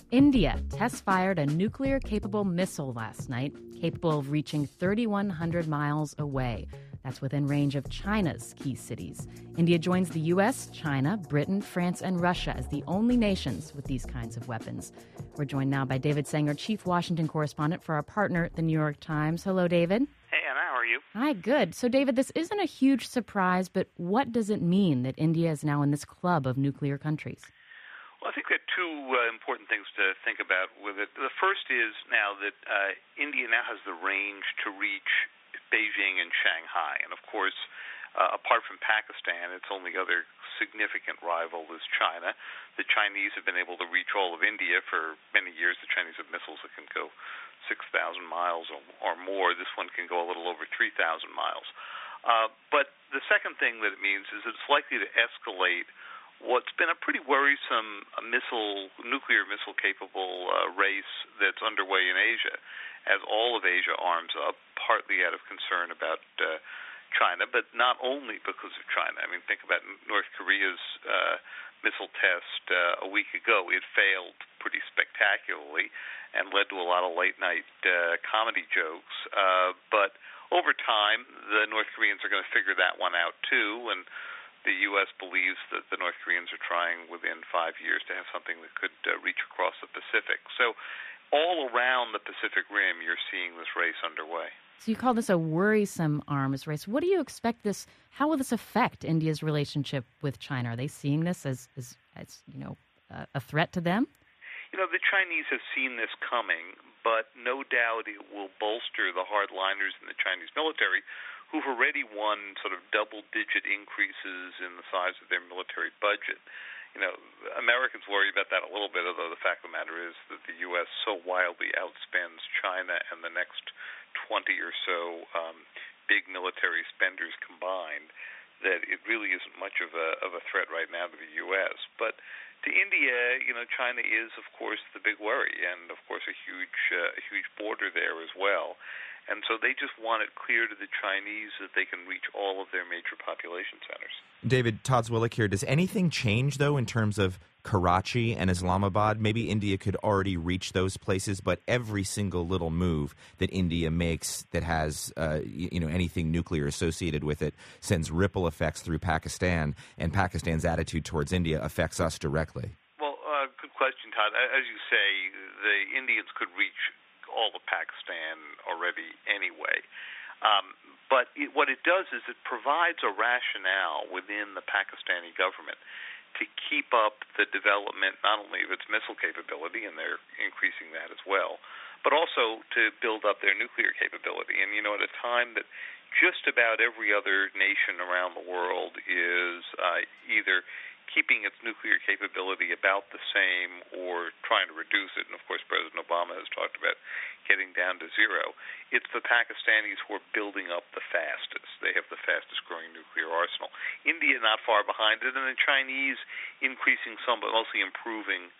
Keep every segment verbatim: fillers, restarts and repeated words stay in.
India test-fired a nuclear-capable missile last night, capable of reaching three thousand one hundred miles away. That's within range of China's key cities. India joins the U S, China, Britain, France, and Russia as the only nations with these kinds of weapons. We're joined now by David Sanger, chief Washington correspondent for our partner, The New York Times. Hello, David. Hey, Anna, how are you? Hi, good. So, David, this isn't a huge surprise, but what does it mean that India is now in this club of nuclear countries? Well, I think there are two uh, important things to think about with it. The first is now that uh, India now has the range to reach Beijing and Shanghai. And, of course, uh, apart from Pakistan, its only other significant rival is China. The Chinese have been able to reach all of India for many years. The Chinese have missiles that can go six thousand miles or, or more. This one can go a little over three thousand miles. Uh, but the second thing that it means is it's likely to escalate what's been a pretty worrisome uh, missile, nuclear missile-capable uh, race that's underway in Asia, as all of Asia arms up, partly out of concern about uh, China, but not only because of China. I mean, think about North Korea's uh, missile test uh, a week ago. It failed pretty spectacularly and led to a lot of late-night uh, comedy jokes. Uh, but over time, the North Koreans are going to figure that one out, too, and the U S believes that the North Koreans are trying within five years to have something that could uh, reach across the Pacific. So all around the Pacific Rim, you're seeing this race underway. So you call this a worrisome arms race. What do you expect this, how will this affect India's relationship with China? Are they seeing this as, as, as you know, uh, a threat to them? You know, the Chinese have seen this coming, but no doubt it will bolster the hardliners in the Chinese military, who've already won sort of double-digit increases in the size of their military budget. You know, Americans worry about that a little bit, although the fact of the matter is that the U S so wildly outspends China and the next twenty or so um, big military spenders combined that it really isn't much of a of a threat right now to the U S. But to India, you know, China is, of course, the big worry, and, of course, a huge uh, a huge border there as well. And so they just want it clear to the Chinese that they can reach all of their major population centers. David, Todd Zwillich here. Does anything change, though, in terms of Karachi and Islamabad? Maybe India could already reach those places, but every single little move that India makes that has, uh, you know, anything nuclear associated with it sends ripple effects through Pakistan, and Pakistan's attitude towards India affects us directly. Well, uh, good question, Todd. As you say, the Indians could reach all of Pakistan already anyway. Um, but it, what it does is it provides a rationale within the Pakistani government to keep up the development not only of its missile capability, and they're increasing that as well, but also to build up their nuclear capability. And, you know, at a time that just about every other nation around the world is uh, either keeping its nuclear capability about the same or trying to reduce it. And, of course, President Obama has talked about getting down to zero. It's the Pakistanis who are building up the fastest. They have the fastest-growing nuclear arsenal. India not far behind it, and the Chinese increasing some, but mostly improving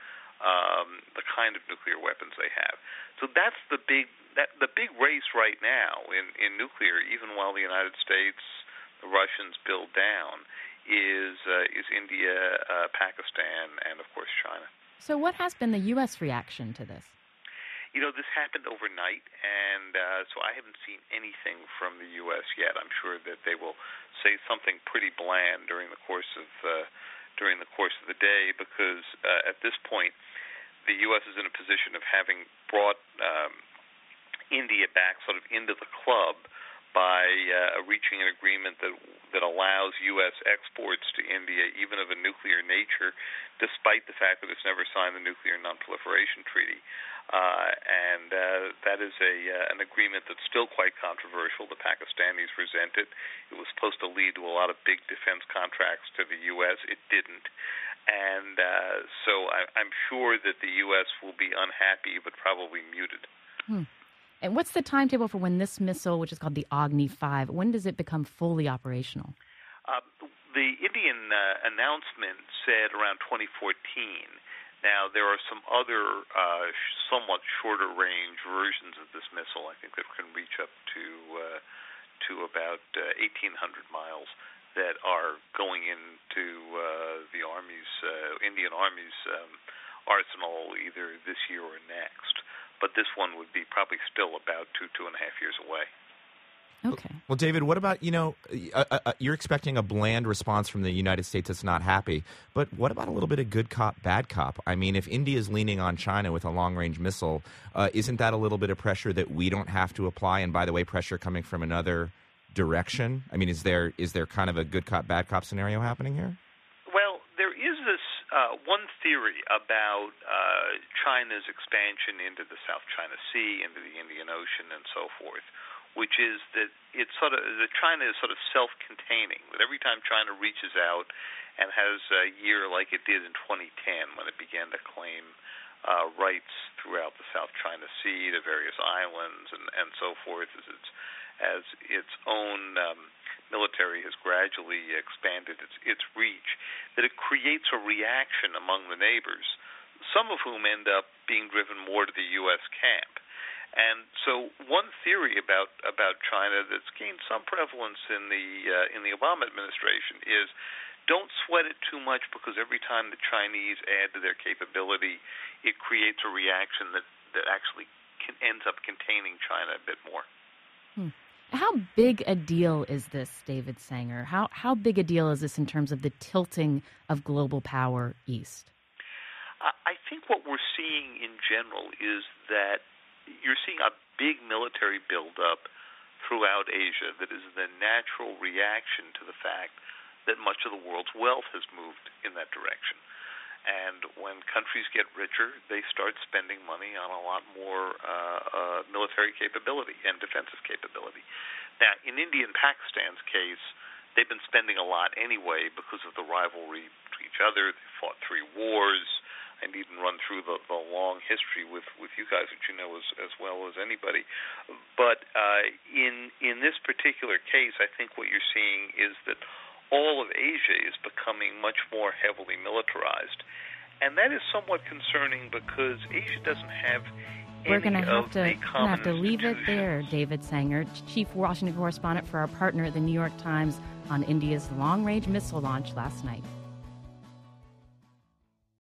um, the kind of nuclear weapons they have. So that's the big that the big race right now in, in nuclear, even while the United States, the Russians build down, is uh, is India, uh, Pakistan, and, of course, China. So what has been the U S reaction to this? You know, this happened overnight, and uh, so I haven't seen anything from the U S yet. I'm sure that they will say something pretty bland during the course of uh, during the course of the day, because uh, at this point, the U S is in a position of having brought um, India back sort of into the club by uh, reaching an agreement that that allows U S exports to India, even of a nuclear nature, despite the fact that it's never signed the Nuclear Non-Proliferation Treaty. Uh, and uh, that is a uh, an agreement that's still quite controversial. The Pakistanis resent it. It was supposed to lead to a lot of big defense contracts to the U S. It didn't. And uh, so I, I'm sure that the U S will be unhappy, but probably muted. Hmm. And what's the timetable for when this missile, which is called the Agni five, when does it become fully operational? Uh, the Indian uh, announcement said around twenty fourteen. Now, there are some other uh, somewhat shorter-range versions of this missile, I think, that can reach up to uh, to about uh, eighteen hundred miles, that are going into uh, the Army's, uh, Indian Army's um, arsenal either this year or next. But this one would be probably still about two, two and a half years away. Okay. Well, David, what about, you know, uh, uh, you're expecting a bland response from the United States that's not happy, but what about a little bit of good cop, bad cop? I mean, if India's leaning on China with a long-range missile, uh, isn't that a little bit of pressure that we don't have to apply? And by the way, pressure coming from another direction? I mean, is there is there kind of a good cop, bad cop scenario happening here? Well, there is this uh, one theory about uh, China's expansion into the South China Sea, into the Indian Ocean, and so forth, which is that it's sort of that China is sort of self-containing. That every time China reaches out and has a year like it did in twenty ten, when it began to claim uh, rights throughout the South China Sea, the various islands, and, and so forth, as its as its own um, military has gradually expanded its its reach, that it creates a reaction among the neighbors, some of whom end up being driven more to the U S camp. And so one theory about, about China that's gained some prevalence in the uh, in the Obama administration is don't sweat it too much, because every time the Chinese add to their capability, it creates a reaction that, that actually can, ends up containing China a bit more. Hmm. How big a deal is this, David Sanger? How how big a deal is this in terms of the tilting of global power east? I think what we're seeing in general is that you're seeing a big military buildup throughout Asia that is the natural reaction to the fact that much of the world's wealth has moved in that direction. And when countries get richer, they start spending money on a lot more uh, uh, military capability and defensive capability. Now, in India and Pakistan's case, they've been spending a lot anyway because of the rivalry to each other. They fought three wars. I needn't run through the, the long history with, with you guys, which you know as, as well as anybody. But uh, in in this particular case, I think what you're seeing is that all of Asia is becoming much more heavily militarized. And that is somewhat concerning because Asia doesn't have We're any gonna have of to, the gonna common have to leave it there, institutions. David Sanger, Chief Washington Correspondent for our partner at the New York Times on India's long-range missile launch last night.